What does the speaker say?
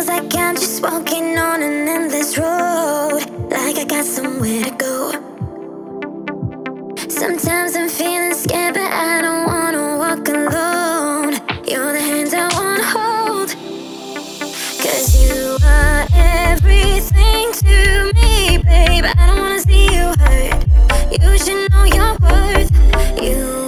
like I'm just walking on an endless road, like I got somewhere to go. Sometimes I'm feeling scared, but I don't wanna walk alone. You're the hands I wanna hold, 'cause you are everything to me, babe. I don't wanna see you hurt. You should know your worth. You